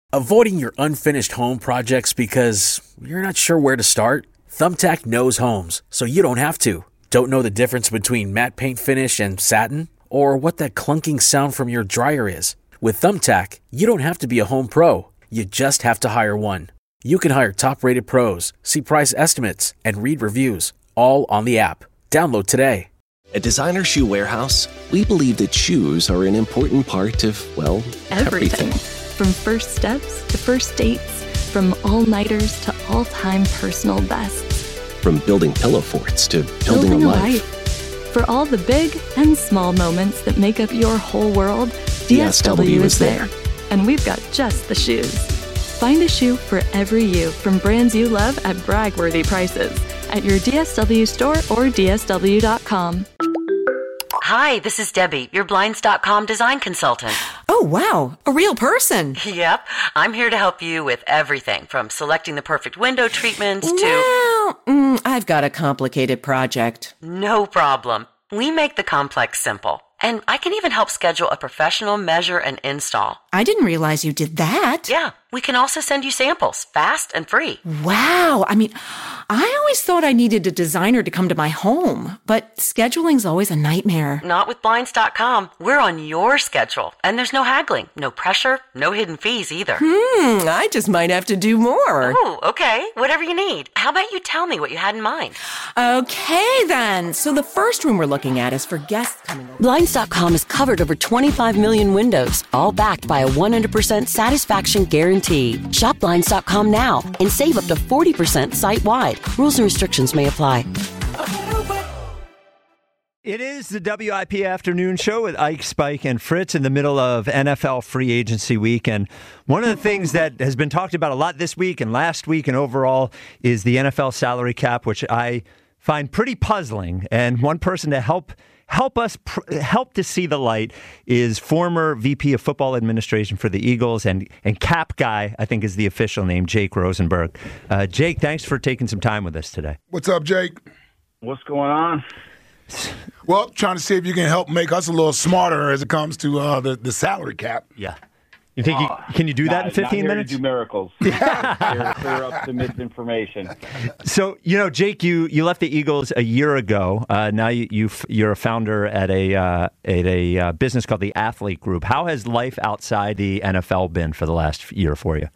Avoiding your unfinished home projects because you're not sure where to start? Thumbtack knows homes, so you don't have to. Don't know the difference between matte paint finish and satin? Or what that clunking sound from your dryer is? With Thumbtack, you don't have to be a home pro. You just have to hire one. You can hire top-rated pros, see price estimates, and read reviews, all on the app. Download today. At Designer Shoe Warehouse, we believe that shoes are an important part of, well, everything. From first steps to first dates, from all-nighters to all-time personal bests. From building pillow forts to building a life. For all the big and small moments that make up your whole world, DSW is there. And we've got just the shoes. Find a shoe for every you from brands you love at brag-worthy prices at your DSW store or DSW.com. Hi, this is Debbie, your Blinds.com design consultant. Oh, wow. A real person. Yep. I'm here to help you with everything from selecting the perfect window treatments to... Well, I've got a complicated project. No problem. We make the complex simple. And I can even help schedule a professional measure and install. I didn't realize you did that. Yeah. We can also send you samples, fast and free. Wow. I mean, I always thought I needed a designer to come to my home, but scheduling's always a nightmare. Not with Blinds.com. We're on your schedule, and there's no haggling, no pressure, no hidden fees either. I just might have to do more. Oh, okay. Whatever you need. How about you tell me what you had in mind? Okay, then. So the first room we're looking at is for guests coming over. Blinds.com has covered over 25 million windows, all backed by a 100% satisfaction guarantee. Shop Blinds.com now and save up to 40% site-wide. Rules and restrictions may apply. It is the WIP Afternoon Show with Ike, Spike, and Fritz in the middle of NFL free agency week. And one of the things that has been talked about a lot this week and last week and overall is the NFL salary cap, which I find pretty puzzling. And one person to help us to see the light is former VP of Football Administration for the Eagles and cap guy, I think is the official name, Jake Rosenberg. Jake, thanks for taking some time with us today. What's up, Jake? What's going on? Well, trying to see if you can help make us a little smarter as it comes to the salary cap. Yeah. You think can you do that in 15 minutes? To do miracles. Yeah. Clear up the misinformation. So, Jake, you left the Eagles a year ago. Now you're a founder at a business called the Athlete Group. How has life outside the NFL been for the last year for you?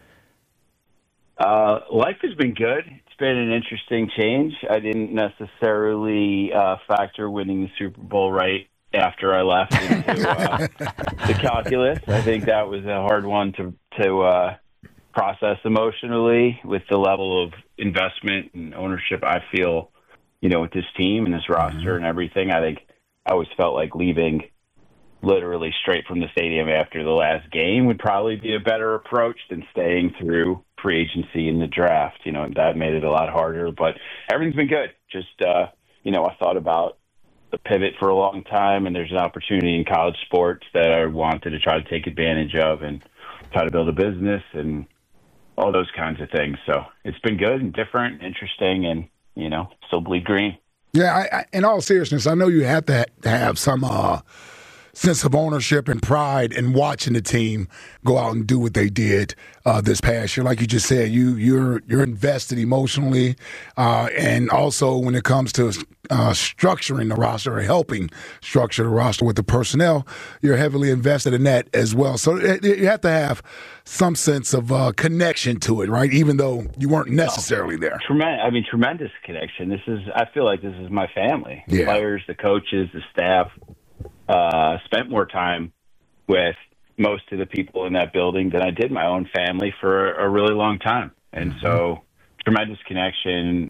Life has been good. It's been an interesting change. I didn't necessarily factor winning the Super Bowl right after I left into the calculus. I think that was a hard one to process emotionally with the level of investment and ownership I feel, with this team and this roster and everything. I think I always felt like leaving literally straight from the stadium after the last game would probably be a better approach than staying through free agency and the draft. That made it a lot harder, but everything's been good. Just, I thought about the pivot for a long time, and there's an opportunity in college sports that I wanted to try to take advantage of and try to build a business and all those kinds of things. So it's been good and different, interesting, and, still bleed green. Yeah, in all seriousness, I know you have to have some sense of ownership and pride in watching the team go out and do what they did this past year. Like you just said, you're invested emotionally, and also when it comes to structuring the roster or helping structure the roster with the personnel, you're heavily invested in that as well. So you have to have some sense of connection to it, right? Even though you weren't necessarily there. Tremendous connection. I feel like this is my family. The Yeah. players, the coaches, the staff. Spent more time with most of the people in that building than I did my own family for a really long time. And so tremendous connection.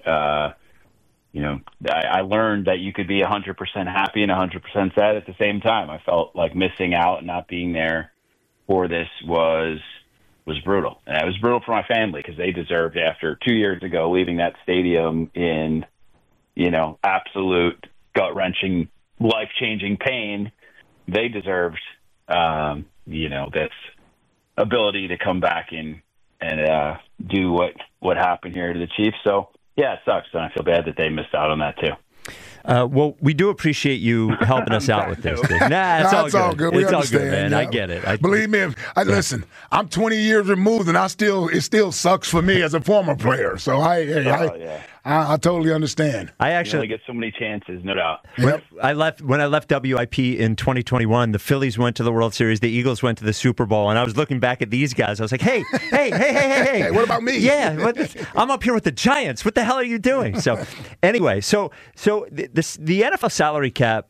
I learned that you could be 100% happy and 100% sad at the same time. I felt like missing out and not being there for this was brutal. And it was brutal for my family because they deserved, after 2 years ago, leaving that stadium in, absolute gut-wrenching, life-changing pain, they deserved, this ability to come back and do what happened here to the Chiefs. So, yeah, it sucks, and I feel bad that they missed out on that too. Well, we do appreciate you helping us out with this. It's all good. We it's understand, all good, man. yeah. I get it. Believe me, listen, I'm 20 years removed, and it still sucks for me as a former player. So I totally understand. I actually get so many chances, no doubt. When I left WIP in 2021, the Phillies went to the World Series, the Eagles went to the Super Bowl, and I was looking back at these guys. I was like, hey, what about me? Yeah, I'm up here with the Giants. What the hell are you doing? So anyway, so the NFL salary cap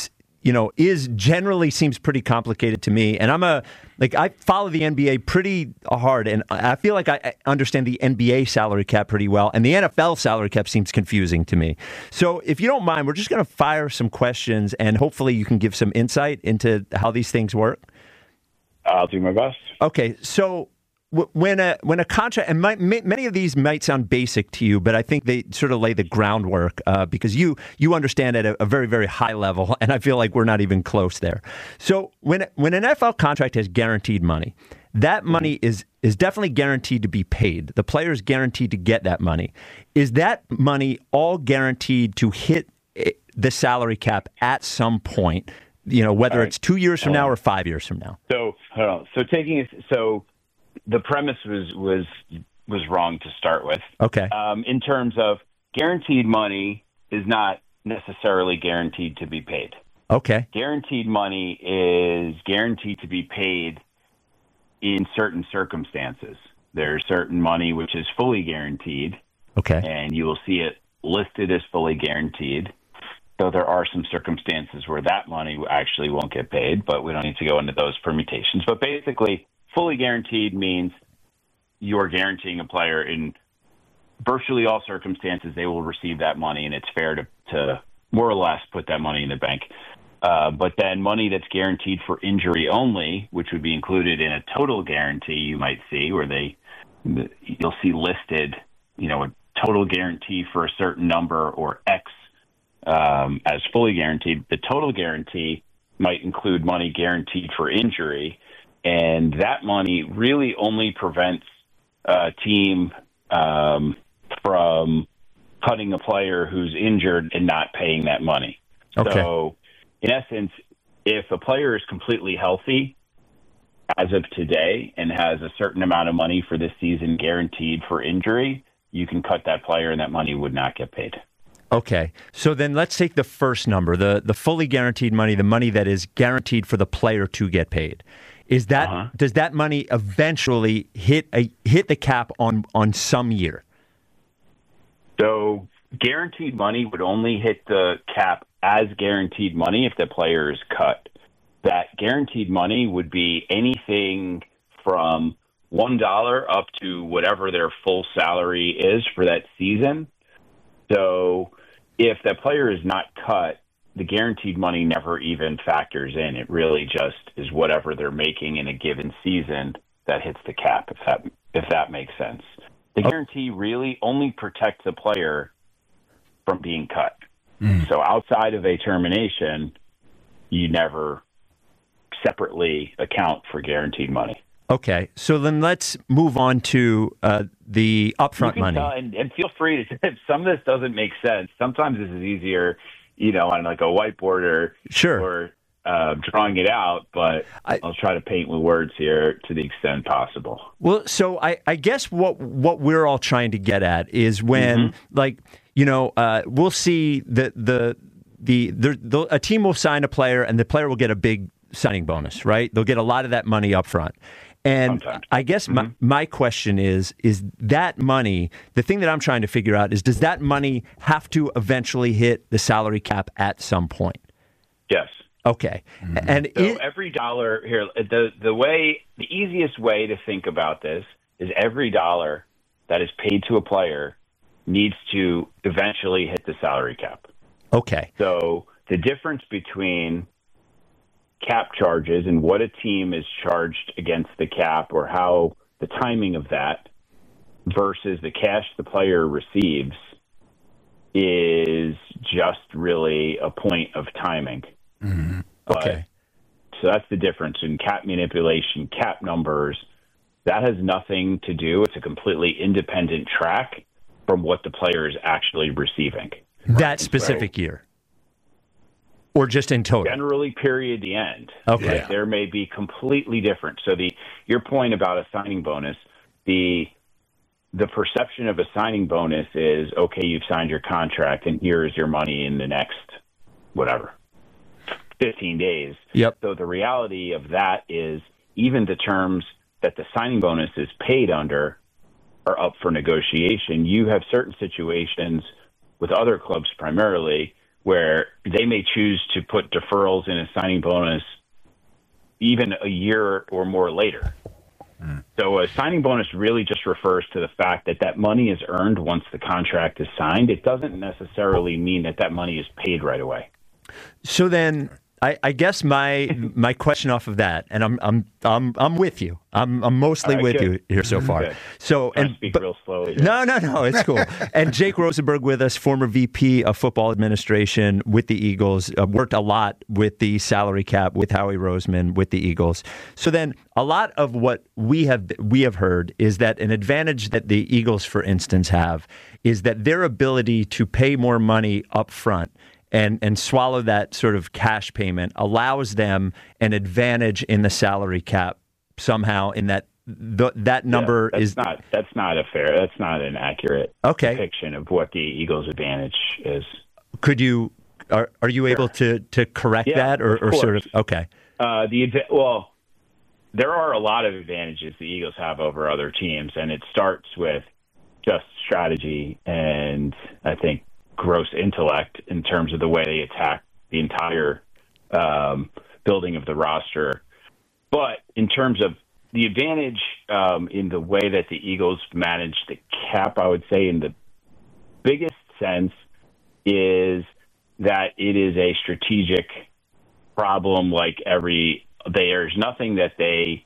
is generally seems pretty complicated to me, and I follow the NBA pretty hard, and I feel like I understand the NBA salary cap pretty well, and the NFL salary cap seems confusing to me. So if you don't mind, we're just going to fire some questions, and hopefully you can give some insight into how these things work. I'll do my best. Okay, so when a contract, and many of these might sound basic to you, but I think they sort of lay the groundwork because you understand at a very, very high level, and I feel like we're not even close there. So when an NFL contract has guaranteed money, that money is definitely guaranteed to be paid. The player is guaranteed to get that money. Is that money all guaranteed to hit the salary cap at some point? Whether it's 2 years from now or 5 years from now. So hold on. The premise was wrong to start with. Okay. In terms of guaranteed money is not necessarily guaranteed to be paid. Okay. Guaranteed money is guaranteed to be paid in certain circumstances. There's certain money which is fully guaranteed. Okay. And you will see it listed as fully guaranteed. So there are some circumstances where that money actually won't get paid, but we don't need to go into those permutations. But basically, fully guaranteed means you're guaranteeing a player in virtually all circumstances they will receive that money, and it's fair to more or less put that money in the bank. But then money that's guaranteed for injury only, which would be included in a total guarantee you might see, where you'll see listed, a total guarantee for a certain number or X as fully guaranteed. The total guarantee might include money guaranteed for injury. And that money really only prevents a team from cutting a player who's injured and not paying that money. Okay. So, in essence, if a player is completely healthy as of today and has a certain amount of money for this season guaranteed for injury, you can cut that player and that money would not get paid. Okay. So then let's take the first number, the fully guaranteed money, the money that is guaranteed for the player to get paid. Does that money eventually hit the cap on some year? So guaranteed money would only hit the cap as guaranteed money if the player is cut. That guaranteed money would be anything from $1 up to whatever their full salary is for that season. So if that player is not cut, the guaranteed money never even factors in. It really just is whatever they're making in a given season that hits the cap, if that makes sense. The guarantee really only protects a player from being cut. So outside of a termination, you never separately account for guaranteed money. Okay, so then let's move on to the upfront money. And feel free to, if some of this doesn't make sense, sometimes this is easier, on like a whiteboard or drawing it out, but I'll try to paint with words here to the extent possible. Well, so I guess what we're all trying to get at is when, we'll see a team will sign a player and the player will get a big signing bonus, right? They'll get a lot of that money up front. And sometimes. I guess my question is that money, the thing that I'm trying to figure out is, does that money have to eventually hit the salary cap at some point? Yes. Okay. And so every dollar here, the easiest way to think about this is every dollar that is paid to a player needs to eventually hit the salary cap. Okay. So the difference between cap charges and what a team is charged against the cap, or how the timing of that versus the cash the player receives, is just really a point of timing. Mm-hmm. Okay. So that's the difference in cap manipulation, cap numbers. That has nothing to do. It's a completely independent track from what the player is actually receiving. That specific year? Or just in total? Generally, period, the end. Okay. There may be completely different. So your point about a signing bonus, the perception of a signing bonus is, okay, you've signed your contract, and here is your money in the next, 15 days. Yep. So the reality of that is even the terms that the signing bonus is paid under are up for negotiation. You have certain situations with other clubs primarily where they may choose to put deferrals in a signing bonus even a year or more later. So a signing bonus really just refers to the fact that that money is earned once the contract is signed. It doesn't necessarily mean that that money is paid right away. So then, I guess my question off of that, and I'm with you. I'm mostly right, with good. you here so far. Good. So I speak real slowly. No, it's cool. And Jake Rosenberg with us, former VP of Football Administration with the Eagles, worked a lot with the salary cap with Howie Roseman with the Eagles. So then, a lot of what we have heard is that an advantage that the Eagles, for instance, have is that their ability to pay more money up front and swallow that sort of cash payment allows them an advantage in the salary cap somehow in that that number that's is not an accurate depiction of what the Eagles' advantage is. Could you are you able to correct that or sort of okay? There are a lot of advantages the Eagles have over other teams, and it starts with just strategy and I think gross intellect in terms of the way they attack the entire building of the roster. But in terms of the advantage in the way that the Eagles manage the cap, I would say in the biggest sense is that it is a strategic problem like there's nothing that they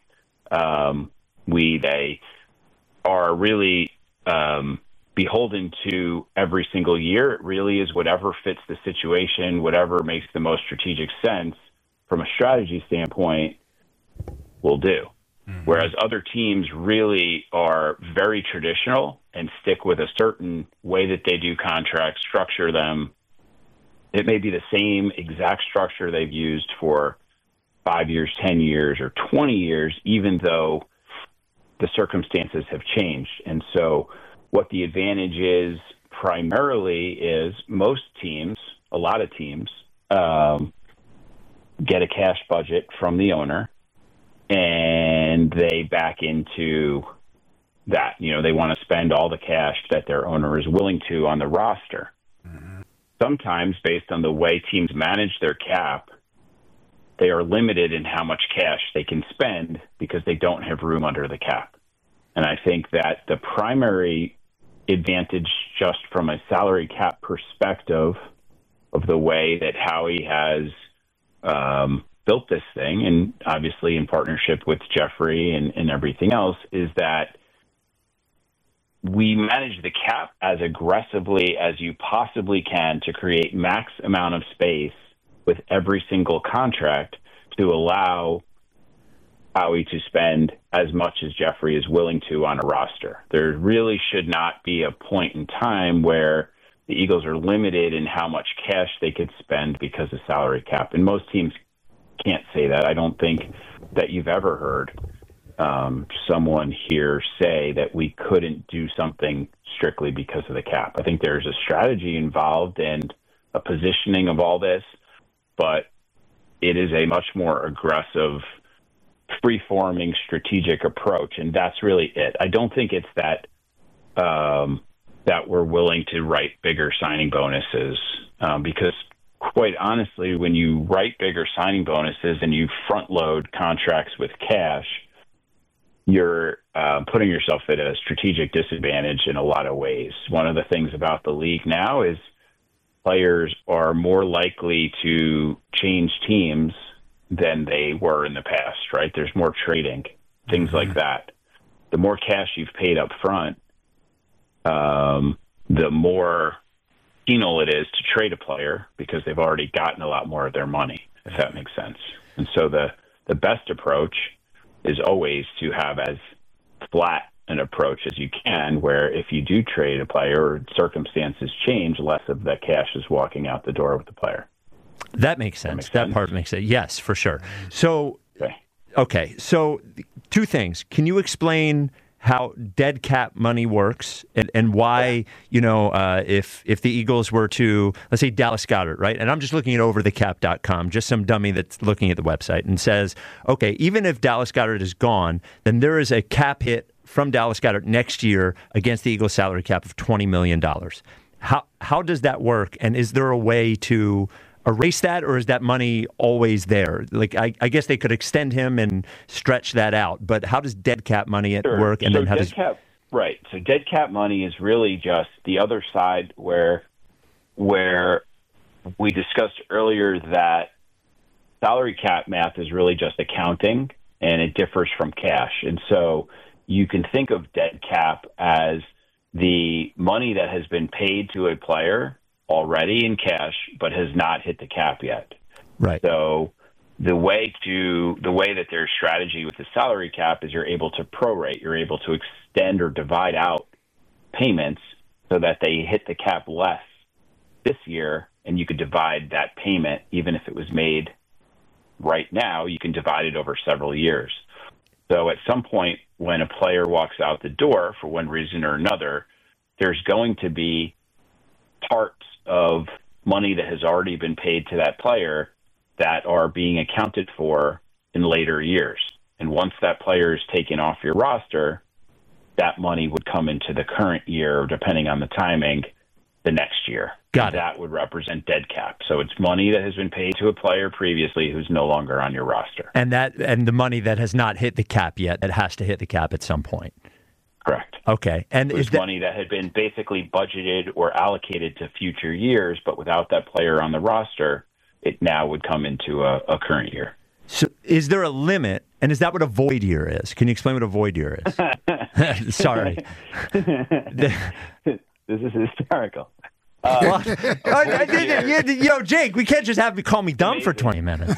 are really beholden to every single year. It really is whatever fits the situation, whatever makes the most strategic sense from a strategy standpoint will do. Mm-hmm. Whereas other teams really are very traditional and stick with a certain way that they do contracts, structure them. It may be the same exact structure they've used for 5 years, 10 years, or 20 years, even though the circumstances have changed. And so what the advantage is primarily is most teams, a lot of teams, get a cash budget from the owner and they back into that. They want to spend all the cash that their owner is willing to on the roster. Mm-hmm. Sometimes based on the way teams manage their cap, they are limited in how much cash they can spend because they don't have room under the cap. And I think that the primary advantage just from a salary cap perspective of the way that Howie has built this thing, and obviously in partnership with Jeffrey and everything else, is that we manage the cap as aggressively as you possibly can to create max amount of space with every single contract to allow Howie to spend as much as Jeffrey is willing to on a roster. There really should not be a point in time where the Eagles are limited in how much cash they could spend because of salary cap. And most teams can't say that. I don't think that you've ever heard someone here say that we couldn't do something strictly because of the cap. I think there's a strategy involved and a positioning of all this, but it is a much more aggressive, free-forming strategic approach, and that's really it. I don't think it's that that we're willing to write bigger signing bonuses because, quite honestly, when you write bigger signing bonuses and you front-load contracts with cash, you're putting yourself at a strategic disadvantage in a lot of ways. One of the things about the league now is players are more likely to change teams than they were in the past, right? There's more trading, things like that. The more cash you've paid up front, the more penal it is to trade a player because they've already gotten a lot more of their money, if that makes sense. And so the best approach is always to have as flat an approach as you can, where if you do trade a player or circumstances change, less of the cash is walking out the door with the player. That makes sense. That part makes sense. Yes, for sure. So, okay. So, two things. Can you explain how dead cap money works and why, if the Eagles were to, let's say Dallas Goedert, right? And I'm just looking at overthecap.com, just some dummy that's looking at the website and says, okay, even if Dallas Goedert is gone, then there is a cap hit from Dallas Goedert next year against the Eagles salary cap of $20 million. How does that work? And is there a way to erase that, or is that money always there? Like, I guess they could extend him and stretch that out, but how does dead cap money work? And then how does right? So dead cap money is really just the other side where we discussed earlier that salary cap math is really just accounting, and it differs from cash. And so you can think of dead cap as the money that has been paid to a player already in cash, but has not hit the cap yet. Right. So the way that their strategy with the salary cap is you're able to prorate, you're able to extend or divide out payments so that they hit the cap less this year, and you could divide that payment, even if it was made right now, you can divide it over several years. So at some point when a player walks out the door for one reason or another, there's going to be parts of money that has already been paid to that player that are being accounted for in later years. And once that player is taken off your roster, that money would come into the current year, depending on the timing, the next year. Got it. That would represent dead cap. So it's money that has been paid to a player previously who's no longer on your roster. And the money that has not hit the cap yet, that has to hit the cap at some point. Correct. Okay. And is money that had been basically budgeted or allocated to future years, but without that player on the roster, it now would come into a current year. So is there a limit? And is that what a void year is? Can you explain what a void year is? Sorry. This is hysterical. Jake, we can't just have you call me dumb for 20 minutes.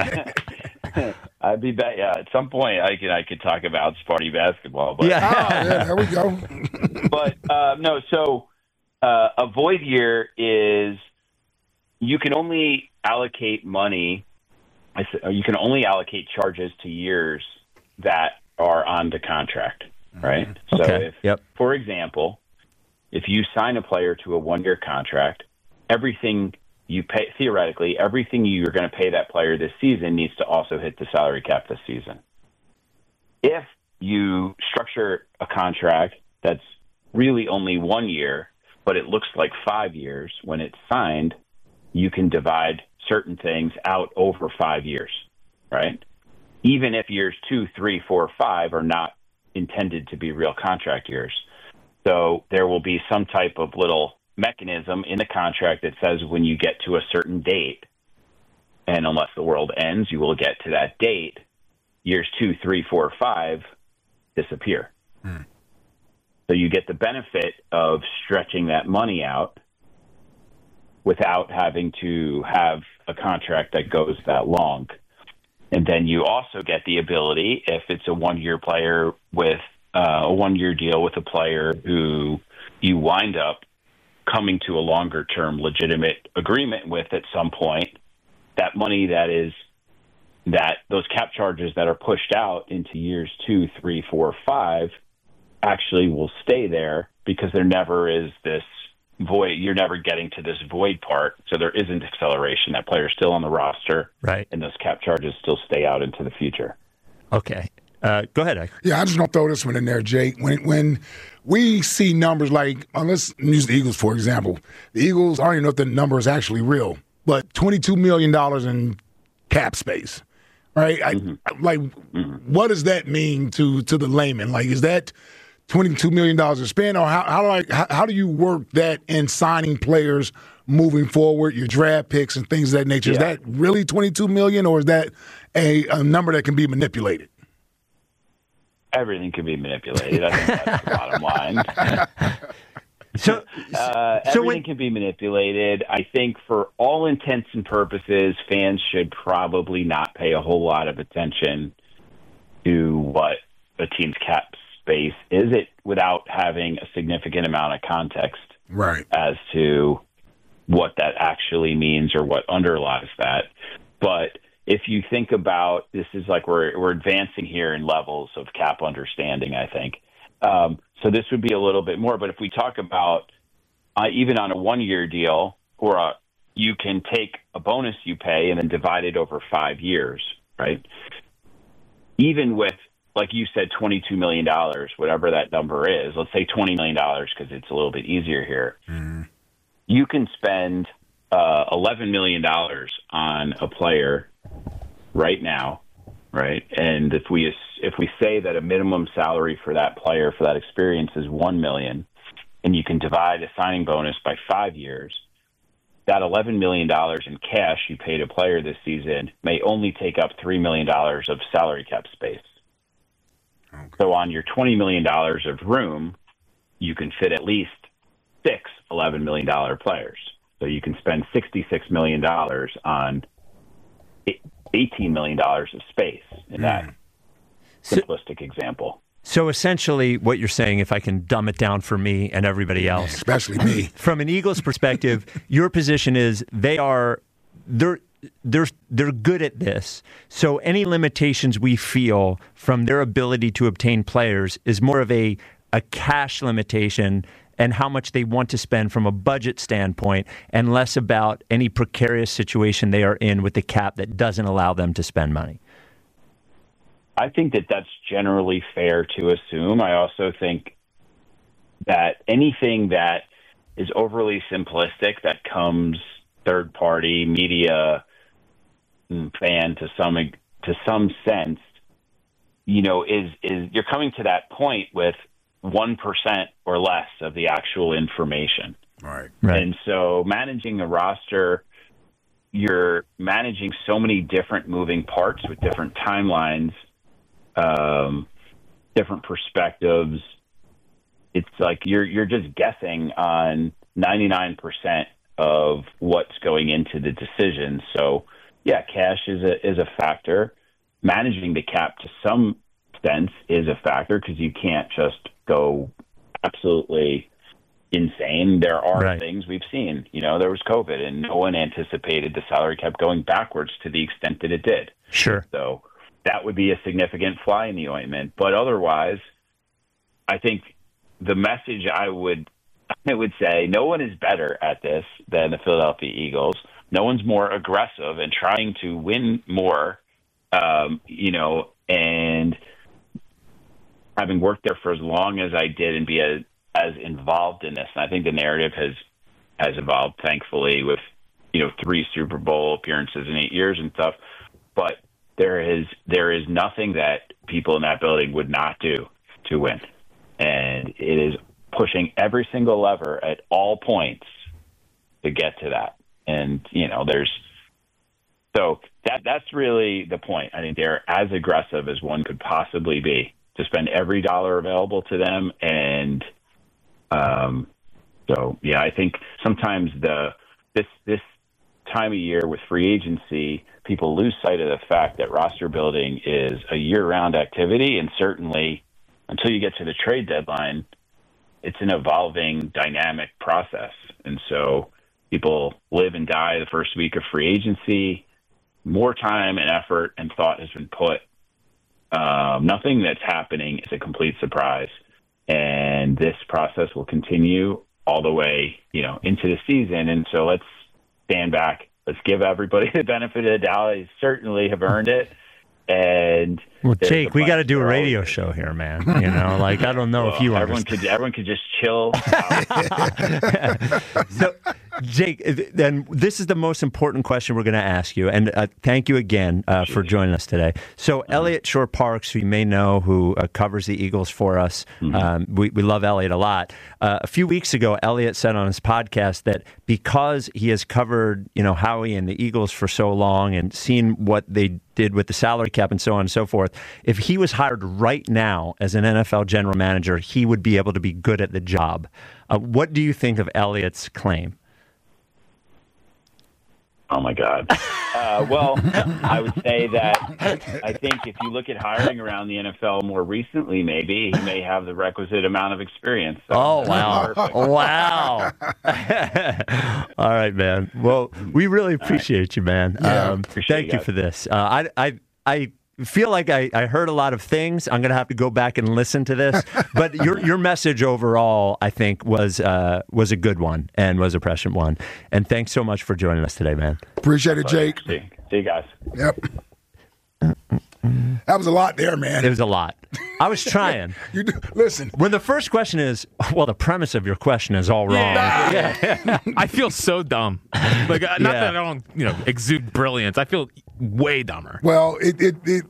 I'd be back. Yeah, at some point I could talk about Sparty basketball. But, there we go. But no, so a void year is you can only allocate money. You can only allocate charges to years that are on the contract, right? Okay. So for example, if you sign a player to a 1-year contract, everything you pay, theoretically, everything you're going to pay that player this season needs to also hit the salary cap this season. If you structure a contract that's really only 1 year, but it looks like 5 years when it's signed, you can divide certain things out over 5 years, right? Even if years 2, 3, 4, 5 are not intended to be real contract years. So there will be some type of little mechanism in the contract that says when you get to a certain date, and unless the world ends, you will get to that date, years 2, 3, 4, 5 disappear. So you get the benefit of stretching that money out without having to have a contract that goes that long. And then you also get the ability, if it's a 1-year player with a 1-year deal with a player who you wind up coming to a longer-term legitimate agreement with at some point, that money that those cap charges that are pushed out into years 2, 3, 4, 5 actually will stay there because there never is this void. You're never getting to this void part, so there isn't acceleration. That player's still on the roster, right? And those cap charges still stay out into the future. Okay. Go ahead. Yeah, I just don't throw this one in there, Jake. When we see numbers like, let's use the Eagles, for example. The Eagles, I don't even know if the number is actually real, but $22 million in cap space, right? What does that mean to the layman? Like, is that $22 million to spend, or how do you work that in signing players moving forward, your draft picks and things of that nature? Yeah. Is that really $22 million, or is that a number that can be manipulated? Everything can be manipulated. I think that's the bottom line. Everything can be manipulated. I think for all intents and purposes, fans should probably not pay a whole lot of attention to what a team's cap space is it without having a significant amount of context right, as to what that actually means or what underlies that. But if you think about, this is like we're advancing here in levels of cap understanding, I think. So this would be a little bit more. But if we talk about even on a 1-year deal, or you can take a bonus you pay and then divide it over 5 years, right? Even with, like you said, $22 million, whatever that number is, let's say $20 million because it's a little bit easier here. Mm-hmm. You can spend $11 million on a player right now, right? And if we say that a minimum salary for that player for that experience is $1 million, and you can divide a signing bonus by 5 years, that $11 million in cash you paid a player this season may only take up $3 million of salary cap space. Okay. So on your $20 million of room, you can fit at least 6 $11 million players. So you can spend $66 million on $18 million of space in that simplistic example. So essentially what you're saying, if I can dumb it down for me and everybody else, especially me, from an Eagles perspective, your position is they're good at this. So any limitations we feel from their ability to obtain players is more of a cash limitation and how much they want to spend from a budget standpoint, and less about any precarious situation they are in with the cap that doesn't allow them to spend money. I think that that's generally fair to assume. I also think that anything that is overly simplistic, that comes third-party media fan to some sense, is you're coming to that point with 1% or less of the actual information. Right. And so managing a roster, you're managing so many different moving parts with different timelines, different perspectives. It's like you're just guessing on 99% of what's going into the decision. So yeah, cash is a factor. Managing the cap to some sense is a factor because you can't just go absolutely insane. There are things we've seen. There was COVID, and no one anticipated the salary cap going backwards to the extent that it did. Sure. So that would be a significant fly in the ointment. But otherwise, I think the message I would say, no one is better at this than the Philadelphia Eagles. No one's more aggressive and trying to win more, and having worked there for as long as I did and be as involved in this. And I think the narrative has evolved, thankfully, with, 3 Super Bowl appearances in 8 years and stuff. But there is nothing that people in that building would not do to win. And it is pushing every single lever at all points to get to that. And, so that's really the point. I think they're as aggressive as one could possibly be to spend every dollar available to them. And I think sometimes this time of year with free agency, people lose sight of the fact that roster building is a year-round activity, and certainly until you get to the trade deadline, it's an evolving, dynamic process. And so people live and die the first week of free agency. More time and effort and thought has been put. Nothing that's happening is a complete surprise. And this process will continue all the way, into the season. And so let's stand back. Let's give everybody the benefit of the doubt. They certainly have earned it. And Jake, we got to do a radio show here, man. I don't know if you understand. Everyone could just chill. So, Jake, then this is the most important question we're going to ask you, and thank you again for joining us today. So, Elliot Shore-Parks, who you may know, who covers the Eagles for us, we love Elliot a lot. A few weeks ago, Elliot said on his podcast that because he has covered, Howie and the Eagles for so long and seen what they did with the salary cap and so on and so forth, if he was hired right now as an NFL general manager, he would be able to be good at the job. What do you think of Elliott's claim? Oh, my God. Well, I would say that I think if you look at hiring around the NFL more recently, maybe he may have the requisite amount of experience. So wow. Wow. All right, man. Well, we really appreciate you, man. Thank you for this. I feel like I heard a lot of things. I'm going to have to go back and listen to this. But your message overall, I think, was a good one and was a prescient one. And thanks so much for joining us today, man. Appreciate it, Jake. See you guys. Yep. That was a lot there, man. It was a lot. I was trying. Listen. When the first question is, well, the premise of your question is all wrong. Yeah. I feel so dumb. Like, not that I don't, exude brilliance. I feel way dumber. Well, it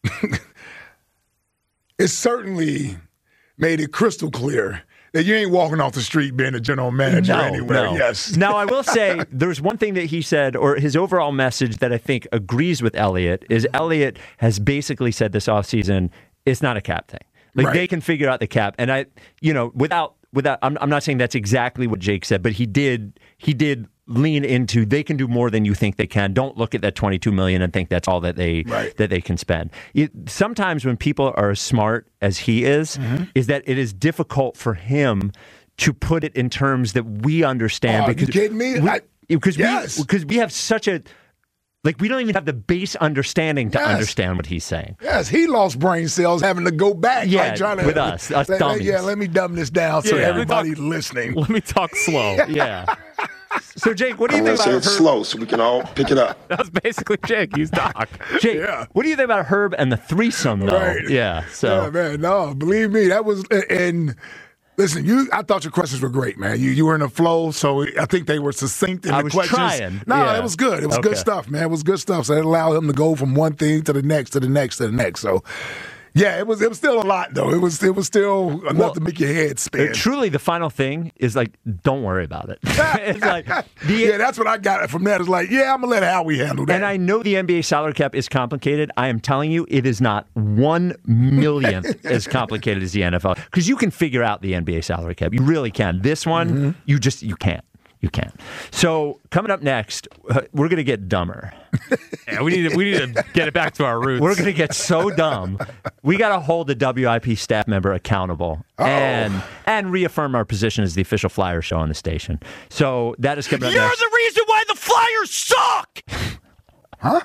certainly made it crystal clear that you ain't walking off the street being a general manager anywhere. No. Yes. Now, I will say there's one thing that he said, or his overall message that I think agrees with Elliott, is Elliott has basically said this offseason, it's not a cap thing. Like, they can figure out the cap. And without I'm not saying that's exactly what Jake said, but he did lean into they can do more than you think they can. Don't look at that $22 million and think that's all that they can spend. Sometimes when people are as smart as he is that it is difficult for him to put it in terms that we understand. Because, you kidding me? Because we have such a we don't even have the base understanding to understand what he's saying. Yes, he lost brain cells having to go back. Trying to, with us dummies. Let me dumb this down so everybody listening. Let me talk slow. Yeah. So, Jake, what do you think about Herb? Slow so we can all pick it up. That was basically Jake. He's Doc. Jake, what do you think about Herb and the threesome, though? Right. Yeah. So, yeah, man, no, believe me, that was and. Listen, I thought your questions were great, man. You were in a flow, so I think they were succinct in the questions. Trying. No, it was good. It was good stuff, man. It was good stuff. So it allowed him to go from one thing to the next, to the next, to the next. So, yeah, it was still a lot, though. It was still enough to make your head spin. Truly, the final thing is don't worry about it. It's that's what I got from that. It's I'm going to let Howie handle that. And I know the NBA salary cap is complicated. I am telling you, it is not 1/1,000,000th as complicated as the NFL. Because you can figure out the NBA salary cap. You really can. This one, you can't. You can't. So coming up next, we're going to get dumber. Yeah, we need to get it back to our roots. We're going to get so dumb. We got to hold the WIP staff member accountable and reaffirm our position as the official Flyers show on the station. So that is coming up next. You're the reason why the Flyers suck! Huh?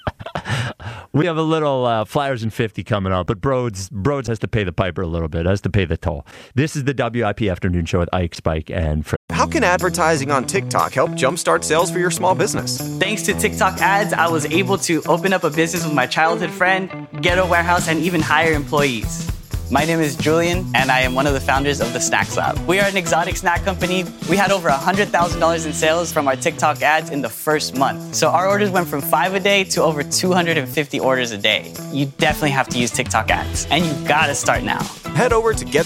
We have a little Flyers in 50 coming up, but Broads has to pay the piper a little bit, has to pay the toll. This is the WIP Afternoon Show with Ike, Spike, and Fred. How can advertising on TikTok help jumpstart sales for your small business? Thanks to TikTok ads, I was able to open up a business with my childhood friend, get a warehouse, and even hire employees. My name is Julian, and I am one of the founders of the Snacks Lab. We are an exotic snack company. We had over $100,000 in sales from our TikTok ads in the first month. So our orders went from 5 a day to over 250 orders a day. You definitely have to use TikTok ads, and you gotta start now. Head over to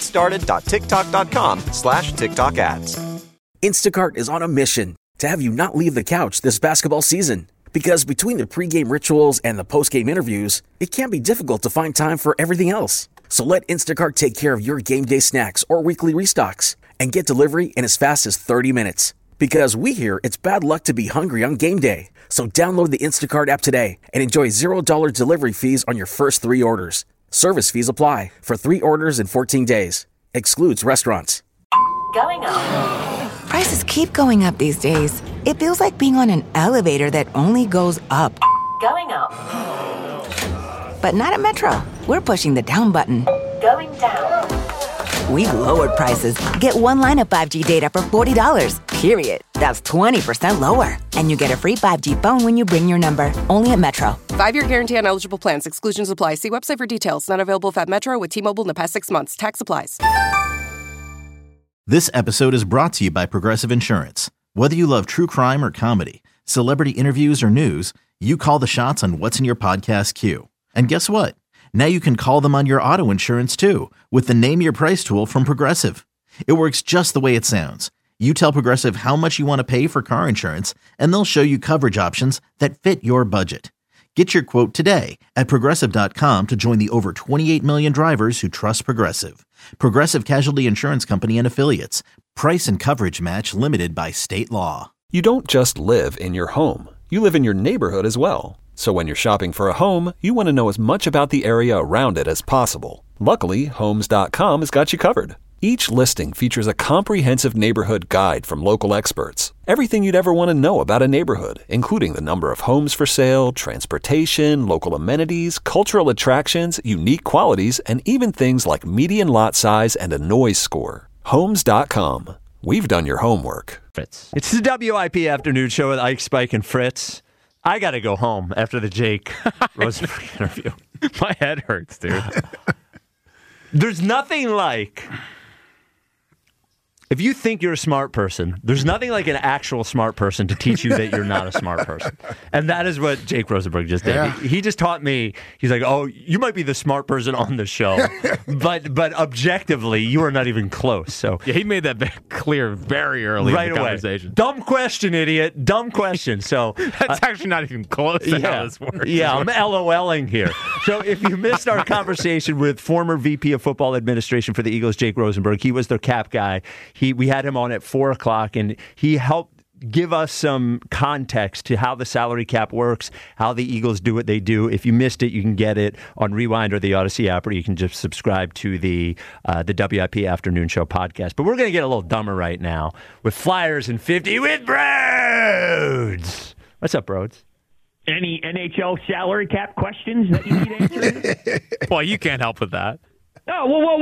getstarted.tiktok.com/TikTok ads. Instacart is on a mission to have you not leave the couch this basketball season. Because between the pregame rituals and the postgame interviews, it can be difficult to find time for everything else. So let Instacart take care of your game day snacks or weekly restocks and get delivery in as fast as 30 minutes. Because we hear it's bad luck to be hungry on game day. So download the Instacart app today and enjoy $0 delivery fees on your first 3 orders. Service fees apply for 3 orders in 14 days. Excludes restaurants. Going up. Prices keep going up these days. It feels like being on an elevator that only goes up. Going up. But not at Metro. We're pushing the down button. Going down. We've lowered prices. Get one line of 5G data for $40, period. That's 20% lower. And you get a free 5G phone when you bring your number. Only at Metro. 5-year guarantee on eligible plans. Exclusions apply. See website for details. Not available at Metro with T-Mobile in the past 6 months. Tax applies. This episode is brought to you by Progressive Insurance. Whether you love true crime or comedy, celebrity interviews or news, you call the shots on what's in your podcast queue. And guess what? Now you can call them on your auto insurance too with the Name Your Price tool from Progressive. It works just the way it sounds. You tell Progressive how much you want to pay for car insurance, and they'll show you coverage options that fit your budget. Get your quote today at Progressive.com to join the over 28 million drivers who trust Progressive. Progressive Casualty Insurance Company and Affiliates. Price and coverage match limited by state law. You don't just live in your home. you live in your neighborhood as well. So when you're shopping for a home, you want to know as much about the area around it as possible. Luckily, Homes.com has got you covered. Each listing features a comprehensive neighborhood guide from local experts. Everything you'd ever want to know about a neighborhood, including the number of homes for sale, transportation, local amenities, cultural attractions, unique qualities, and even things like median lot size and a noise score. Homes.com. We've done your homework. It's the WIP Afternoon Show with Ike, Spike, and Fritz. I got to go home after the Jake Rosenberg interview. My head hurts, dude. There's nothing like... If you think you're a smart person, there's nothing like an actual smart person to teach you that you're not a smart person. And that is what Jake Rosenberg just did. Yeah. He just taught me, he's like, oh, you might be the smart person on the show, but objectively, you are not even close. So yeah, he made that very clear very early in the conversation. Dumb question, idiot. Dumb question. So that's actually not even close to how this works. Yeah, I'm LOLing here. So if you missed our conversation with former VP of Football Administration for the Eagles, Jake Rosenberg, he was their cap guy. We had him on at 4 o'clock, and he helped give us some context to how the salary cap works, how the Eagles do what they do. If you missed it, you can get it on Rewind or the Odyssey app, or you can just subscribe to the WIP Afternoon Show podcast. But we're going to get a little dumber right now with Flyers and 50 with Broads. What's up, Broads? Any NHL salary cap questions that you need answered? Well, you can't help with that. Oh,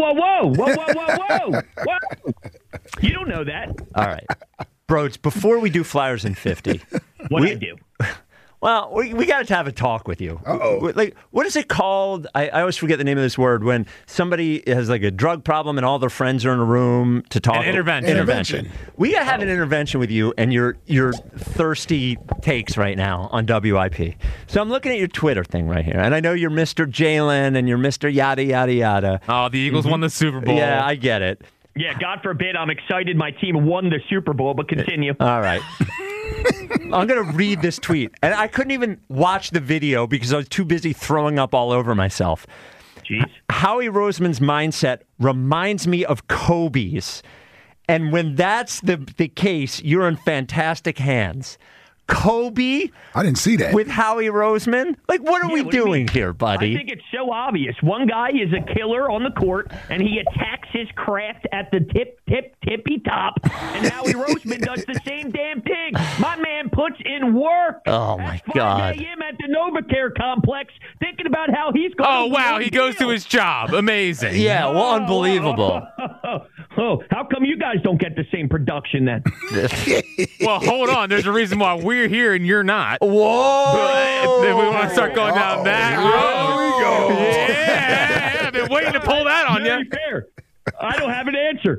whoa. You don't know that. All right. Broads, before we do Flyers in 50. What do I do? Well, we got to have a talk with you. Uh-oh. Like, what is it called? I always forget the name of this word. When somebody has like a drug problem and all their friends are in a room to talk. An intervention. We got to have an intervention with you and your thirsty takes right now on WIP. So I'm looking at your Twitter thing right here. And I know you're Mr. Jalen and you're Mr. Yada, yada, yada. Oh, the Eagles won the Super Bowl. Yeah, I get it. Yeah, God forbid I'm excited my team won the Super Bowl, but continue. All right. I'm going to read this tweet. And I couldn't even watch the video because I was too busy throwing up all over myself. Jeez. Howie Roseman's mindset reminds me of Kobe's. And when that's the case, you're in fantastic hands. Kobe? I didn't see that. With Howie Roseman? Like, what are we doing here, buddy? I think it's so obvious. One guy is a killer on the court, and he attacks his craft at the tippy top. And Howie Roseman does the same damn thing. My man puts in work. Oh, my God. 5 a.m. at the NovaCare complex, thinking about how he's going. Oh, wow. He goes to his job. Amazing. Yeah, well, unbelievable. Oh, how come you guys don't get the same production then? Well, hold on. There's a reason why we're here and you're not. Whoa! If we want to start going down that road. There we go. Yeah, I've been waiting to pull that on you. Very fair. I don't have an answer.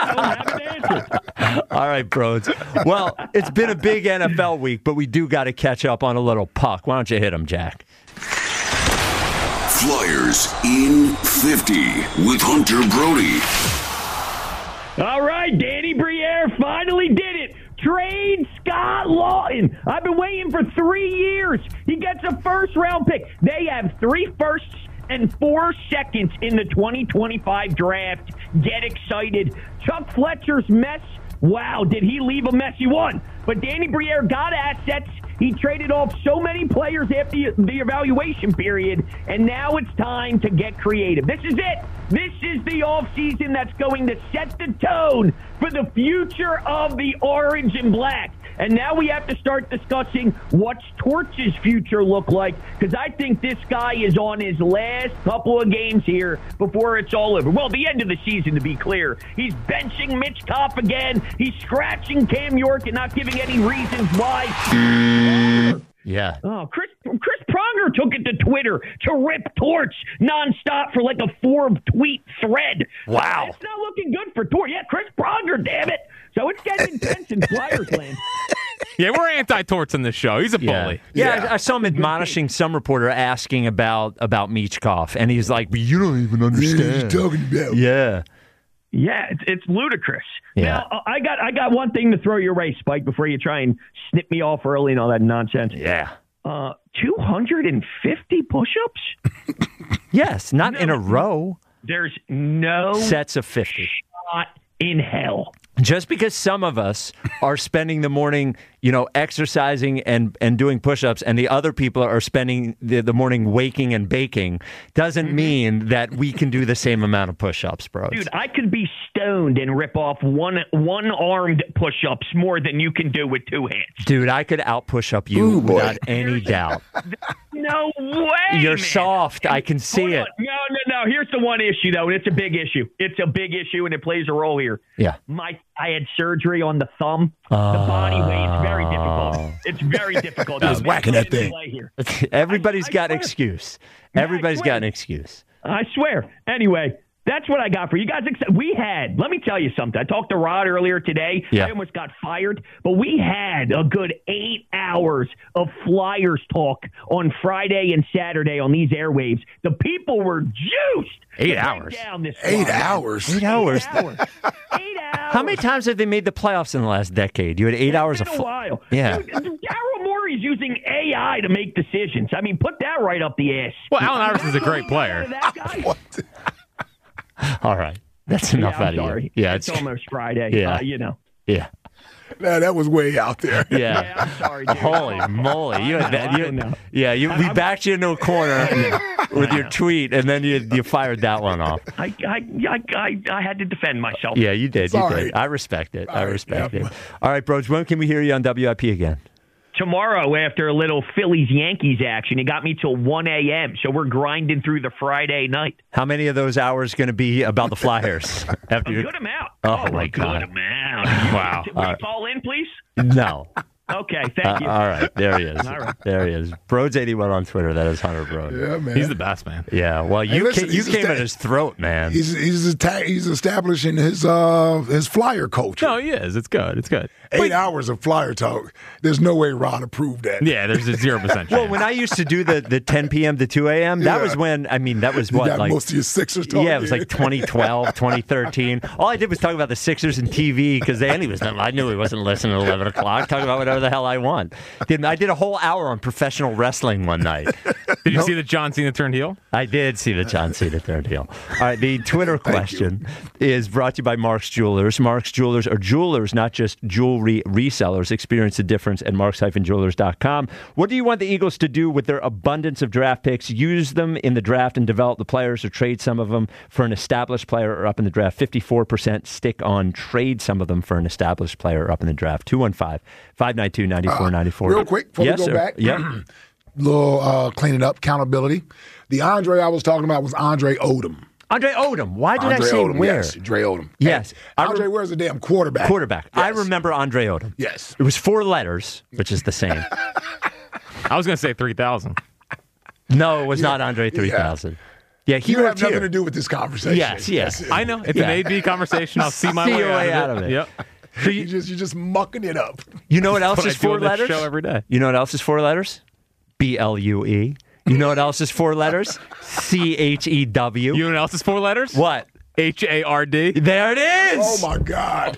All right, Broads. Well, it's been a big NFL week, but we do got to catch up on a little puck. Why don't you hit him, Jack? Flyers in 50 with Hunter Brody. All right, Danny Briere finally did it. Trade Scott Lawton. I've been waiting for 3 years. He gets a first-round pick. They have 3 firsts and 4 seconds in the 2025 draft. Get excited. Chuck Fletcher's mess. Wow, did he leave a messy one? But Danny Briere got assets. He traded off so many players after the evaluation period, and now it's time to get creative. This is it. This is the offseason that's going to set the tone for the future of the orange and black. And now we have to start discussing what's Torch's future look like, because I think this guy is on his last couple of games here before it's all over. Well, the end of the season, to be clear. He's benching Mitch Kopp again. He's scratching Cam York and not giving any reasons why. Yeah. Oh, Chris Pronger took it to Twitter to rip Torch nonstop for like a 4-tweet thread. Wow. It's not looking good for Torch. Yeah, Chris Pronger, damn it. So it's getting intense in Flyers land. Yeah, we're anti-Torts in this show. He's a bully. Yeah, I saw him admonishing some reporter asking about Michkov, and he's like, "But you don't even understand." What are you talking about? Yeah. Yeah, it's ludicrous. Yeah. Now, I got one thing to throw your way, Spike, before you try and snip me off early and all that nonsense. Yeah. 250 push-ups? Yes, not in a row. There's no sets of 50. shot in hell Just because some of us are spending the morning, exercising and doing push-ups, and the other people are spending the morning waking and baking, doesn't mean that we can do the same amount of push-ups, bro. Dude, I could be stoned and rip off one-armed push-ups more than you can do with two hands. Dude, I could out-push-up you without any doubt. No way, You're man. soft. I can see it. No. Here's the one issue, though, and it's a big issue. It's a big issue, and it plays a role here. Yeah. I had surgery on the thumb. The body weight is very difficult. It's very difficult. I was whacking that thing. Everybody's got an excuse. Everybody's got an excuse. I swear. Anyway, that's what I got for you guys. Let me tell you something. I talked to Rod earlier today. Yeah. I almost got fired, but we had a good 8 hours of Flyers talk on Friday and Saturday on these airwaves. The people were juiced. 8 hours. 8 hours. 8 hours. 8 hours. How many times have they made the playoffs in the last decade? You had 8 hours of It's been a while. Yeah. Daryl Morey's using AI to make decisions. I mean, put that right up the ass. Well, Allen Iverson's a great player. All right. That's enough I'm out of sorry. you. Yeah, it's almost Friday. Yeah. Yeah. Nah, that was way out there. Yeah. I'm sorry, dude. Holy moly. You had that. We backed you into a corner with your tweet, and then you fired that one off. I had to defend myself. Yeah, you did. Sorry. You did. I respect it. I respect yeah. it. All right, bros. When can we hear you on WIP again? Tomorrow, after a little Phillies-Yankees action, it got me till 1 a.m., so we're grinding through the Friday night. How many of those hours going to be about the Flyers? A good amount. Oh, my God. Good amount. Wow. Will you call in, please? No. Okay, thank you. All right, there he is. All right. There he is. Broads81 on Twitter. That is Hunter Broad. Yeah, man. He's the best, man. Yeah, well, you listen, came at his throat, man. He's establishing his Flyer culture. No, he is. It's good. It's good. 8 hours of Flyer talk. There's no way Ron approved that. Yeah, there's a 0% chance. Well, when I used to do the 10 p.m. to 2 a.m., that was when, that was You what, got like... most of your Sixers talking. Yeah, it was like 2012, 2013. All I did was talk about the Sixers and TV because I knew he wasn't listening at 11 o'clock. Talking about whatever the hell I want. I did a whole hour on professional wrestling one night. Did you see that John Cena turned heel? I did see that John Cena turned heel. All right, the Twitter question is brought to you by Mark's Jewelers. Mark's Jewelers are jewelers, not just jewelry resellers. Experience the difference at marks-jewelers.com. What do you want the Eagles to do with their abundance of draft picks? Use them in the draft and develop the players, or trade some of them for an established player or up in the draft. 54% stick on trade some of them for an established player or up in the draft. 215-592-9494. Real quick, before we go back. Yeah. Little cleaning up, accountability. The Andre I was talking about was Andre Odom. Andre Odom. Why did Andre I say Odom, where? Yes, Andre Odom. Yes. Andre Ware's a damn quarterback. Quarterback. Yes. I remember Andre Odom. Yes. It was 4 letters, which is the same. I was going to say 3,000. No, it was not Andre 3000. Yeah, he you have worked nothing here. to do with this conversation. Yes. I know. It's an AD conversation. I'll see my way out of it. Yep. So you're just mucking it up. You know what else But is I do 4 on this letters? show every day. You know what else is 4 letters? BLUE. You know what else is 4 letters? CHEW. You know what else is 4 letters? What? HARD. There it is. Oh my God.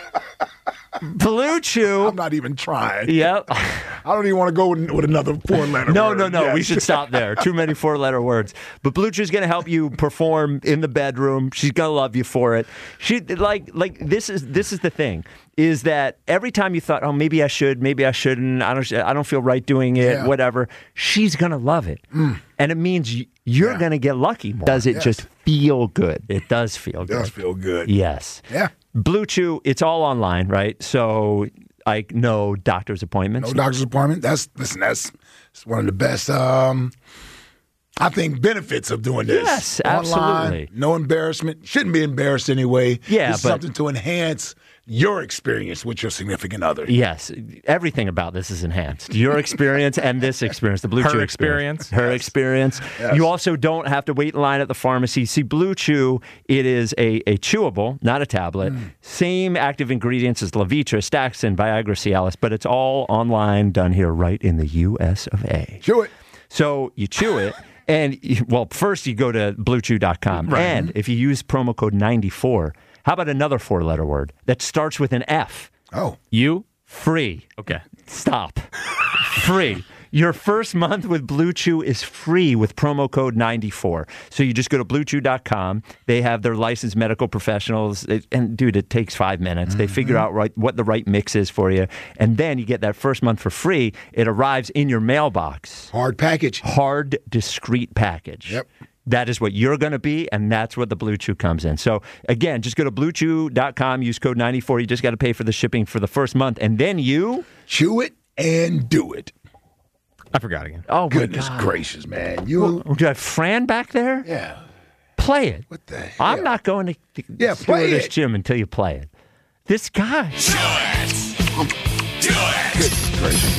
Blue Chew. I'm not even trying. Yep. I don't even want to go with another 4-letter No. word. Yes. We should stop there. Too many 4-letter words. But Blue Chew's going to help you perform in the bedroom. She's going to love you for it. She like this is the thing. Is that every time you thought, oh, maybe I should, maybe I shouldn't, I don't feel right doing it, whatever, she's going to love it. And it means you're going to get lucky more. Does it just feel good? It does feel good. It does feel good. Yes. Yeah. Blue Chew, it's all online, right? So, no doctor's appointments. No doctor's appointment. That's one of the best, I think, benefits of doing this. Yes, Online, absolutely. no embarrassment. Shouldn't be embarrassed anyway. Yeah, this is but something to enhance your experience with your significant other. Yes, everything about this is enhanced. Your experience and this experience, the Blue Chew experience. Her experience. Yes. You also don't have to wait in line at the pharmacy. See, Blue Chew, it is a chewable, not a tablet. Same active ingredients as Levitra, Staxin, Viagra, Cialis, but it's all online, done here right in the U.S. of A. Chew it. So you chew it. And, first you go to bluechew.com. Right. And if you use promo code 94, how about another 4-letter word that starts with an F? Oh. You? Free. Okay. Stop. Free. Your first month with Blue Chew is free with promo code 94. So you just go to BlueChew.com. They have their licensed medical professionals. And, dude, it takes 5 minutes. They figure out what the right mix is for you. And then you get that first month for free. It arrives in your mailbox. Hard package. Hard, discreet package. Yep. That is what you're going to be, and that's what the Blue Chew comes in. So, again, just go to BlueChew.com, use code 94. You just got to pay for the shipping for the first month, and then you... chew it and do it. I forgot again. Oh, goodness gracious, man. You have Fran back there? Yeah. Play it. What the hell? I'm not going to play this it. gym until you play it. This guy. Do it! Do it! Goodness gracious.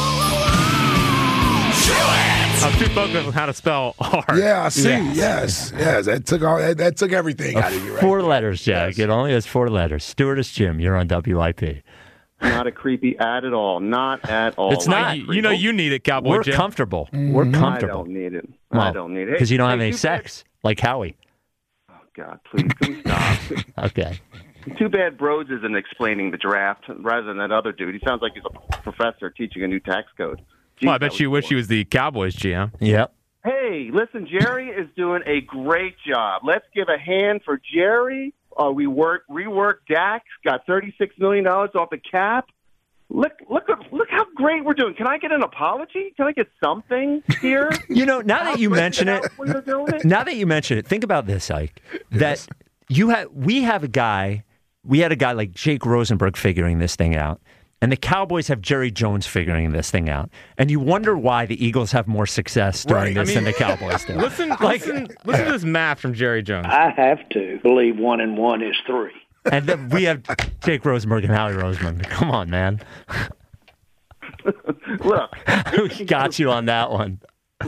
Do it! I'm too focused on how to spell hard. Yeah, I see. Yes. That took everything out of you, right? 4 letters, Jack. Yes. It only has 4 letters. Stewardess Jim, you're on WIP. Not a creepy ad at all. Not at all. It's not. You know you need it, Cowboy We're Jim. comfortable. Mm-hmm. We're comfortable. I don't need it. Well, I don't need it. Because you don't have any sex, like Howie. Oh, God, please stop. Okay. Too bad Broads isn't explaining the draft rather than that other dude. He sounds like he's a professor teaching a new tax code. Jeez, Well, I bet you wish he was the Cowboys GM. Yep. Hey, listen, Jerry is doing a great job. Let's give a hand for Jerry. We reworked Dak, got $36 million off the cap. Look how great we're doing. Can I get an apology? Can I get something here? You know, now that you mention it, think about this, Ike. That we had a guy like Jake Rosenberg figuring this thing out. And the Cowboys have Jerry Jones figuring this thing out. And you wonder why the Eagles have more success doing this than the Cowboys do. Listen to this math from Jerry Jones. I have to believe 1 and 1 is 3. And then we have Jake Rosenberg and Howie Roseman. Come on, man. Look. We got you on that one.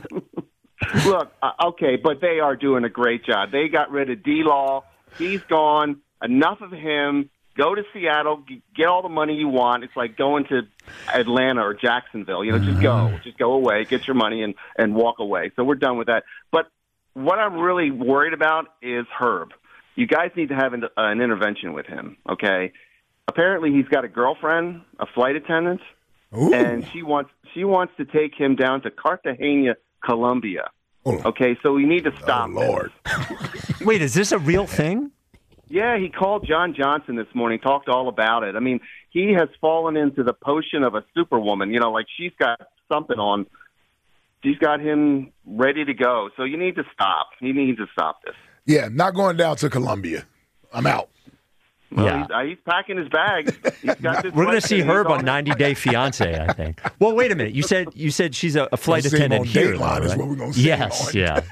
Look, okay, but they are doing a great job. They got rid of D-Law. He's gone. Enough of him. Go to Seattle, get all the money you want. It's like going to Atlanta or Jacksonville. You know, just go away, get your money, and walk away. So we're done with that. But what I'm really worried about is Herb. You guys need to have an intervention with him, okay? Apparently he's got a girlfriend, a flight attendant, and she wants to take him down to Cartagena, Colombia. Okay, so we need to stop. Oh, Lord. Wait, is this a real thing? Yeah, he called John Johnson this morning, talked all about it. I mean, he has fallen into the potion of a superwoman. You know, like she's got something on. She's got him ready to go. So you need to stop. You need to stop this. Yeah, not going down to Colombia. I'm out. Well, yeah. He's packing his bags. He's got this We're going to see Herb on 90 Day Fiancé, I think. Well, wait a minute. You said she's a flight attendant here. Dateline is what we're going to see. Yes, yeah.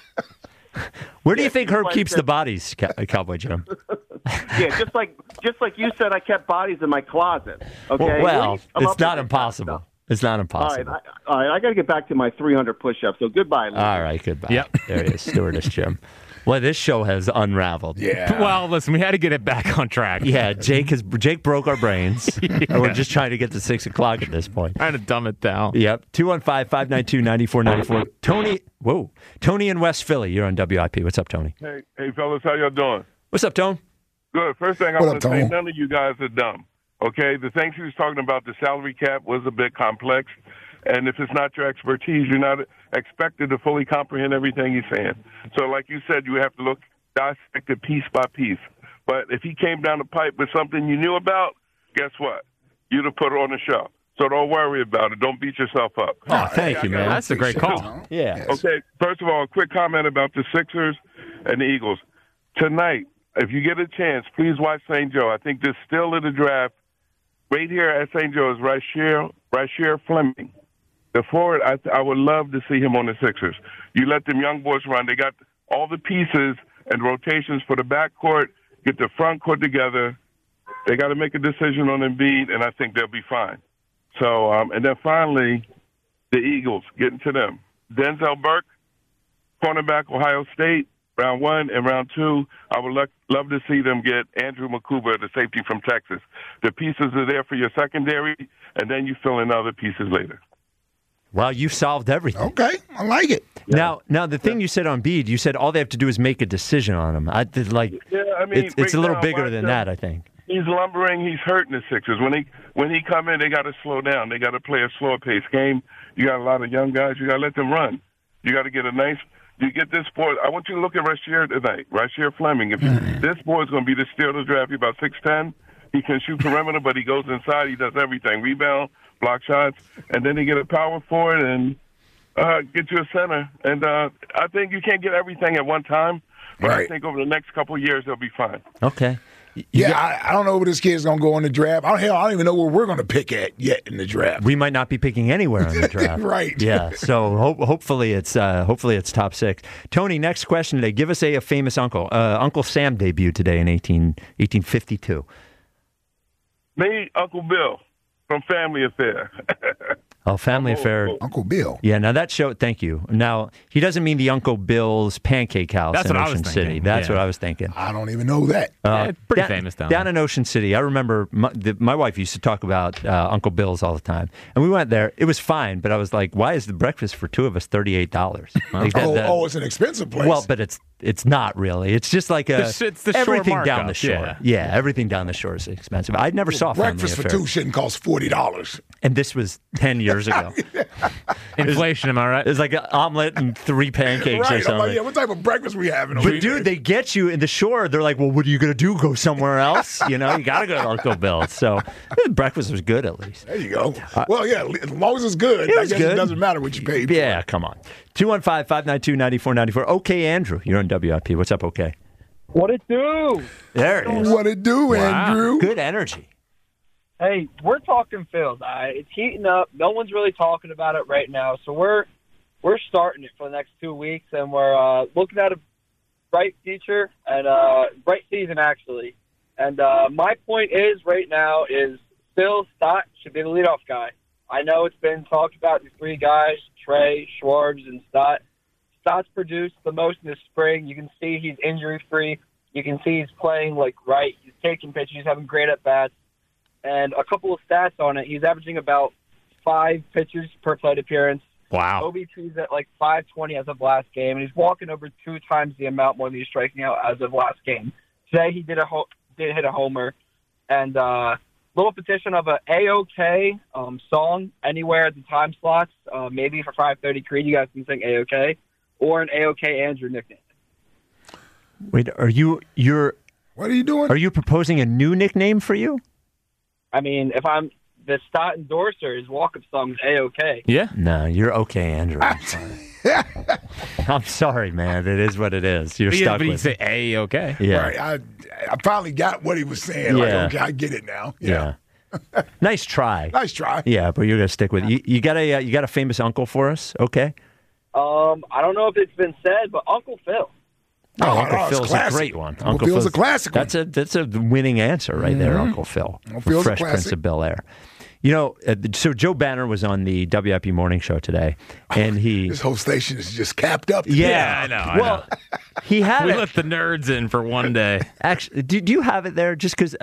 Where do you think Herb keeps the bodies, Cowboy Jim? Yeah, just like you said, I kept bodies in my closet. Okay. Well, it's not impossible. It's not impossible. All right. I got to get back to my 300 push-ups. So goodbye, Lee. All right, goodbye. Yep. There he is, Stewardess Jim. Well, this show has unraveled. Yeah. Well, listen, we had to get it back on track. Yeah, Jake broke our brains. Yeah. And we're just trying to get to 6 o'clock at this point. Trying to dumb it down. Yep. 215-592-9494. Tony in West Philly. You're on WIP. What's up, Tony? Hey, fellas, how y'all doing? What's up, Tone? Good. First thing I want to say, none of you guys are dumb. Okay, the things he was talking about, the salary cap was a bit complex. And if it's not your expertise, you're not expected to fully comprehend everything he's saying. So like you said, you have to dissect it piece by piece. But if he came down the pipe with something you knew about, guess what? You'd have put it on the show. So don't worry about it. Don't beat yourself up. Oh, thank you, man. That's a great call. Yeah. Okay, first of all, a quick comment about the Sixers and the Eagles. Tonight, if you get a chance, please watch St. Joe. I think this still in the draft. Right here at St. Joe is Rasheer Fleming. The forward, I would love to see him on the Sixers. You let them young boys run. They got all the pieces and rotations for the backcourt, get the front court together. They got to make a decision on Embiid, and I think they'll be fine. So, and then finally, the Eagles, getting to them. Denzel Burke, cornerback, Ohio State, round 1 and round 2. I would love to see them get Andrew Makuba, the safety from Texas. The pieces are there for your secondary, and then you fill in other pieces later. Well, you've solved everything. Okay, I like it. Now, the thing you said on Bede, you said all they have to do is make a decision on him. It's a little bigger than that, I think. He's lumbering. He's hurting the Sixers. When he come in, they got to slow down. They got to play a slower pace game. You got a lot of young guys. You got to let them run. You got to get a nice. You get this boy. I want you to look at Rasheer tonight. Rasheer Fleming. If this boy is going to be the steal of the draft, he's about 6'10". He can shoot perimeter, but he goes inside. He does everything: rebound, block shots, and then he get a power forward and get you a center. And I think you can't get everything at one time, but I think over the next couple of years they'll be fine. Okay. I don't know where this kid's going to go in the draft. I don't even know where we're going to pick at yet in the draft. We might not be picking anywhere in the draft. Right. Yeah. So hopefully it's top 6. Tony, next question today. Give us a famous uncle. Uncle Sam debuted today in 1852. Me, Uncle Bill from Family Affair. Oh, Family Affair. Uncle Bill. Yeah, now that show, thank you. Now, he doesn't mean the Uncle Bill's Pancake House in Ocean City. That's what I was thinking. I don't even know that. Pretty famous down in Ocean City. I remember my wife used to talk about Uncle Bill's all the time. And we went there. It was fine, but I was like, why is the breakfast for two of us $38? It's an expensive place. Well, but it's not really. It's just like it's the everything shore down markup, the shore. Yeah, everything down the shore is expensive. I never saw breakfast Family for Affair. two shouldn't cost $40. And this was 10 years ago. Inflation, am I right? It's like an omelet and 3 pancakes or something. I'm like, what type of breakfast we having? But dude, they get you in the shore. They're like, well, what are you going to do? Go somewhere else? You got to go to Uncle Bill's. So breakfast was good at least. There you go. Well, yeah, as long as it's good. It was I guess good. It doesn't matter what you pay for. Yeah, come on. 215-592-9494. Okay, Andrew. You're on WIP. What's up, okay? What it do? There it is. What it do, Andrew? Good energy. Hey, we're talking Phils. It's heating up. No one's really talking about it right now, so we're starting it for the next 2 weeks, and we're looking at a bright future and bright season actually. And my point is right now is Phil Stott should be the leadoff guy. I know it's been talked about these 3 guys, Trey, Schwartz, and Stott. Stott's produced the most in the spring. You can see he's injury-free. You can see he's playing right. He's taking pitches. He's having great at-bats. And a couple of stats on it. He's averaging about 5 pitches per plate appearance. Wow. OBP's at 520 as of last game, and he's walking over 2 times the amount more than he's striking out as of last game. Today he did hit a homer, and little petition of a AOK song anywhere at the time slots, maybe for 5:30 Creed. You guys can sing AOK or an AOK Andrew nickname. Wait, what are you doing? Are you proposing a new nickname for you? I mean, if I'm the Stott endorser, his walk-up song is A-OK. Yeah? No, you're okay, Andrew. I'm sorry. I'm sorry, man. It is what it is. You're stuck with say A-OK. Yeah. Right. I finally got what he was saying. Yeah. Okay, I get it now. Yeah. Nice try. Nice try. Yeah, but you're gonna stick with it. You got a famous uncle for us? Okay. I don't know if it's been said, but Uncle Phil. Uncle Phil's a great one. Uncle Phil's a classic one. That's a winning answer right there, Uncle Phil. Uncle Phil's Fresh a classic. Prince of Bel-Air. So Joe Banner was on the WIP morning show today, and this whole station is just capped up. Yeah, I know. Well, he had we let the nerds in for one day. Actually, do you have it there? Just because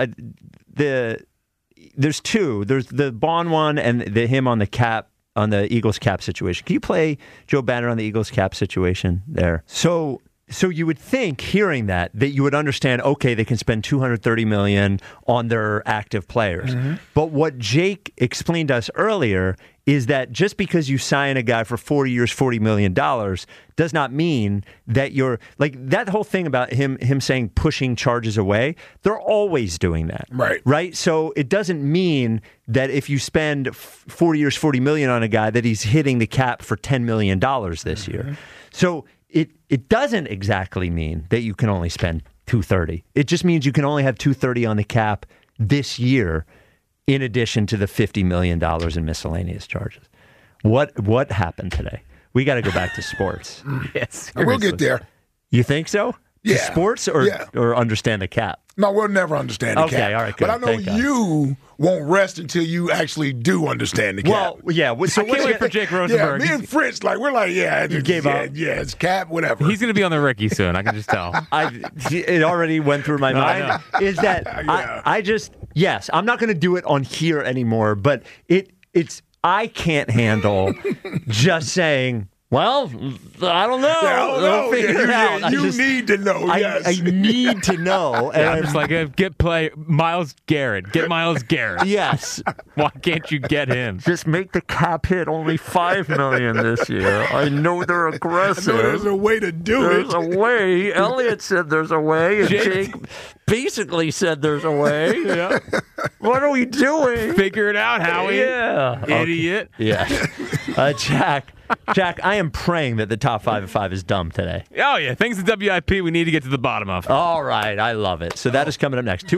there's 2. There's the Bond one and him on the cap. On the Eagles cap situation. Can you play Joe Banner on the Eagles cap situation there? So you would think, hearing that you would understand, okay, they can spend $230 million on their active players. Mm-hmm. But what Jake explained to us earlier is that just because you sign a guy for 4 years, $40 million, does not mean that you're like that whole thing about him saying pushing charges away. They're always doing that. Right. So it doesn't mean that if you spend 4 years, $40 million on a guy, that he's hitting the cap for $10 million this year. So it doesn't exactly mean that you can only spend $230. It just means you can only have $230 on the cap this year, in addition to the $50 million in miscellaneous charges. What happened today? We got to go back to sports. Yes, we'll get there. You think so? Yeah. To sports or understand the cap? No, we'll never understand the cap. Okay, all right, good. But I know you won't rest until you actually do understand the cap. Well, yeah. So I can't wait for Jake Rosenberg. Yeah, me and Fritz, we're like, you gave up. Yeah, it's cap, whatever. He's going to be on the Ricky soon. I can just tell. It already went through my mind. Is that I just yes, I'm not going to do it on here anymore. But it's I can't handle just saying Well, I don't know. Yeah, Figure it out. You need to know. Yes. I need to know. And I'm just like, get Myles Garrett. Get Myles Garrett. Yes. Why can't you get him? Just make the cap hit only $5 million this year. I know they're aggressive. I know there's a way to do it. There's a way. Elliot said there's a way, and Jake basically said there's a way. Yeah. What are we doing? Figure it out, Howie. Yeah. Idiot. Okay. Yeah. Jack, I am praying that the top 5 at 5 is dumb today. Oh, yeah. Things at WIP we need to get to the bottom of. All right. I love it. So that is coming up next.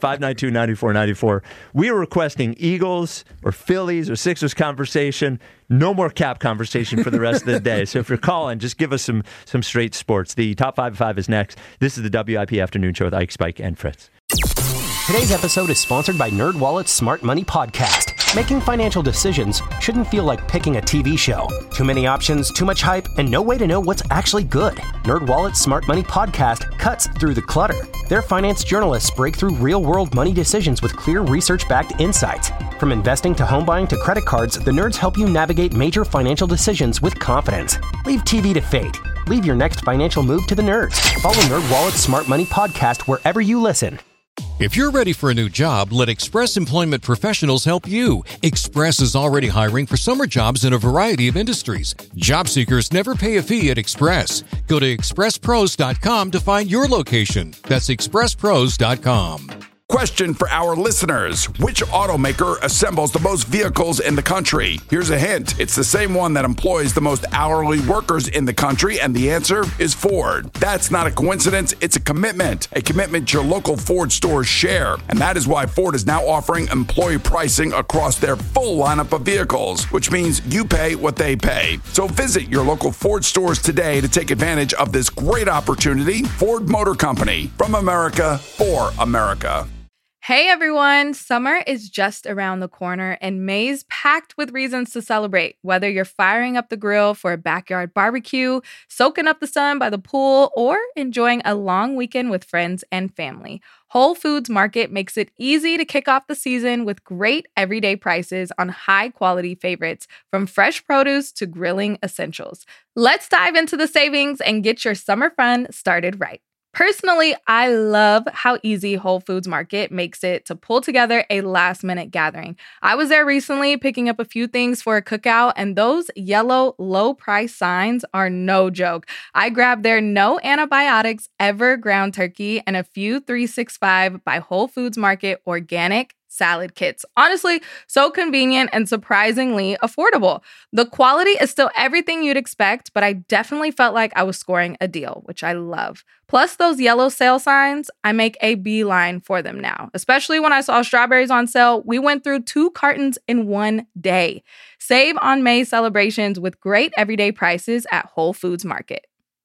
215-592-9494. We are requesting Eagles or Phillies or Sixers conversation. No more cap conversation for the rest of the day. So if you're calling, just give us some straight sports. The top 5 at 5 is next. This is the WIP Afternoon Show with Ike, Spike, and Fritz. Today's episode is sponsored by NerdWallet's Smart Money Podcast. Making financial decisions shouldn't feel like picking a TV show. Too many options, too much hype, and no way to know what's actually good. NerdWallet's Smart Money Podcast cuts through the clutter. Their finance journalists break through real-world money decisions with clear research-backed insights. From investing to home buying to credit cards, the nerds help you navigate major financial decisions with confidence. Leave TV to fate. Leave your next financial move to the nerds. Follow NerdWallet's Smart Money Podcast wherever you listen. If you're ready for a new job, let Express Employment Professionals help you. Express is already hiring for summer jobs in a variety of industries. Job seekers never pay a fee at Express. Go to expresspros.com to find your location. That's expresspros.com. Question for our listeners. Which automaker assembles the most vehicles in the country? Here's a hint. It's the same one that employs the most hourly workers in the country, and the answer is Ford. That's not a coincidence. It's a commitment your local Ford stores share. And that is why Ford is now offering employee pricing across their full lineup of vehicles, which means you pay what they pay. So visit your local Ford stores today to take advantage of this great opportunity. Ford Motor Company, from America for America. Hey everyone, summer is just around the corner and May's packed with reasons to celebrate. Whether you're firing up the grill for a backyard barbecue, soaking up the sun by the pool, or enjoying a long weekend with friends and family, Whole Foods Market makes it easy to kick off the season with great everyday prices on high-quality favorites, from fresh produce to grilling essentials. Let's dive into the savings and get your summer fun started right. Personally, I love how easy Whole Foods Market makes it to pull together a last-minute gathering. I was there recently picking up a few things for a cookout, and those yellow low-price signs are no joke. I grabbed their no antibiotics ever ground turkey and a few 365 by Whole Foods Market organic salad kits. Honestly, so convenient and surprisingly affordable. The quality is still everything you'd expect, but I definitely felt like I was scoring a deal, which I love. Plus those yellow sale signs, I make a beeline for them now. Especially when I saw strawberries on sale, we went through 2 cartons in one day. Save on May celebrations with great everyday prices at Whole Foods Market.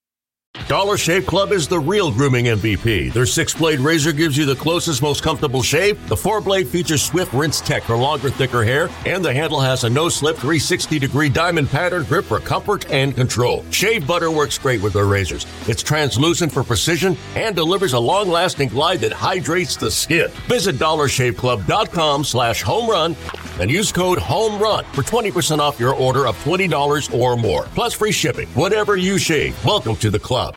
Dollar Shave Club is the real grooming MVP. Their 6-blade razor gives you the closest, most comfortable shave. The 4-blade features swift rinse tech for longer, thicker hair. And the handle has a no-slip 360-degree diamond pattern grip for comfort and control. Shave butter works great with their razors. It's translucent for precision and delivers a long-lasting glide that hydrates the skin. Visit DollarShaveClub.com/homerun and use code HOMERUN for 20% off your order of $20 or more. Plus free shipping. Whatever you shave, welcome to the club.